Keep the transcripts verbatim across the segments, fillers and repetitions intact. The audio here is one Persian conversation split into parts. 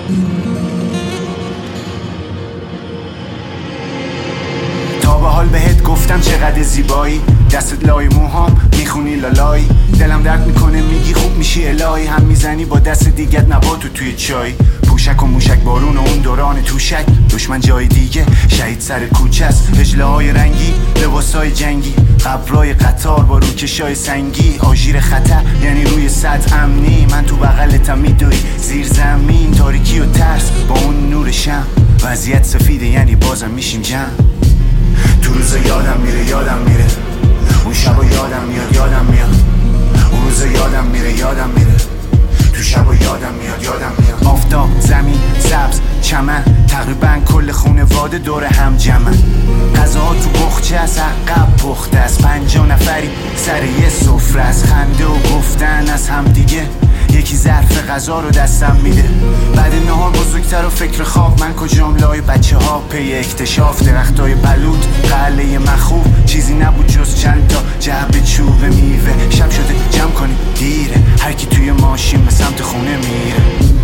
تا به حال بهت گفتم چقدر زیبایی، دستت لای موهام میخونی لالایی، دلم درد میکنه میگی خوب میشی الهی، هم میزنی با دست دیگت نباتو توی چای، پوشک و موشک بارون و اون دوران توشک، دشمن جای دیگه شهید سر کوچه است، هجله های رنگی لباسای جنگی، قبرای قطار با روکشای سنگی، آژیر خطر یعنی روی سطح امنی، من تو بغلتم میدوی زیر زمین، تاریکی و ترس با اون نور شم، وضعیت سفیده یعنی بازم میشیم جمع. تو روز یادم میره یادم میره اون شبا یادم میاد یادم میاد اون روز یادم میره یادم میره تو شبا یادم میاد یادم میاد. آفتاب، زمین، سبز، چمن، تقریبا کل خونواده دور هم جمعن، غذاها تو بخچه از عقب پخته است، پنجاه نفری سر یه سفره است، خنده و گفتن از هم دیگه، یکی ظرف غذا رو دستم میده، بعد نهار بزرگتر و فکر خواب، من کجام لای بچه ها پی اکتشاف، درختای بلوط قله مخوف، چیزی نبود جز چند تا جعبه چوب میوه، شب شده جمع کنی دیره، هر کی توی ماشین به سمت خونه میره.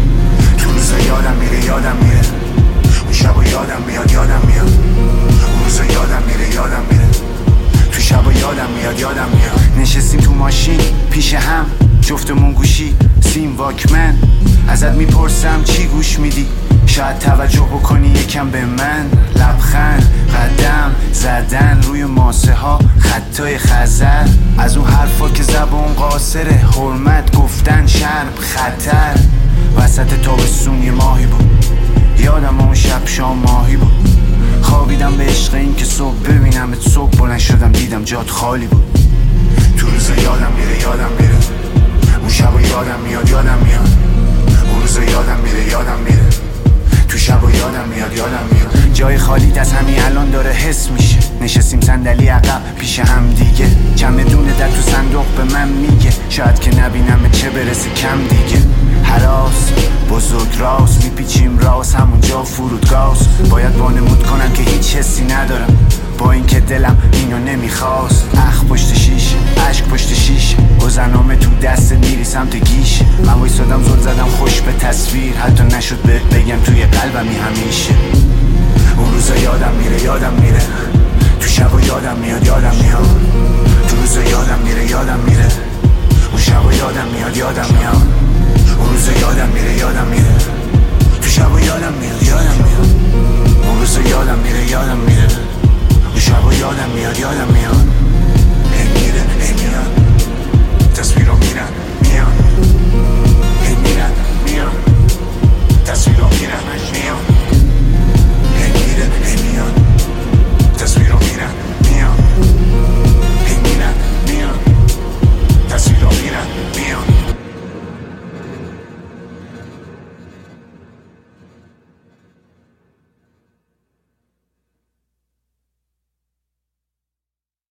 تو روزا یادم میره یادم میره اون شبا یادم میاد یادم میاد اون روزا یادم میره یادم میره تو شبا یادم میاد یادم میاد. نشستیم تو ماشین پیش هم جفتمون گوشی سیم واکمن، ازت میپرسم چی گوش میدی، شاید توجه بکنی یکم به من، لبخند، قدم زدن روی ماسه ها، خطای خزر، از اون حرفا که زبون قاصره، حرمت گفتن شرم خطر، وسط تابستون یه ماهی بود، یادم اون شب شام ماهی بود، خوابیدم به عشق این که صبح ببینم صبح بلند شدم دیدم جات خالی بود. تو روز یادم میره یادم میره اون شبا یادم میاد یادم میاد اون روز یادم میره یادم میره تو شبا یادم میاد یادم میاد. جای خالی از همین الان داره حس میشه، نشستیم صندلی عقب پیش هم دیگه، چمدون در تو صندوق به من میگه، شاید که نبینم چه برسه کم دیگه، هراس بزرگ راست میپیچیم راست همونجا فرودگاست، باید وانمود کنم که هیچ حسی ندارم با اینکه دلم اینو نمیخواست، اخ پشت شیش عشق پشت شیش، گذرنامه تو دست میری سمت گیش، من وایسادم زل زدم خوش به تصویر، حتی نشد بهت بگم توی قلبمی همیشه. اون روزا یادم میره یادم میره تو شبا یادم میاد یادم میاد تو روزا یادم میره یادم میره اون شبا یادم میاد یادم میاد اون روزا یادم میره یادم میاد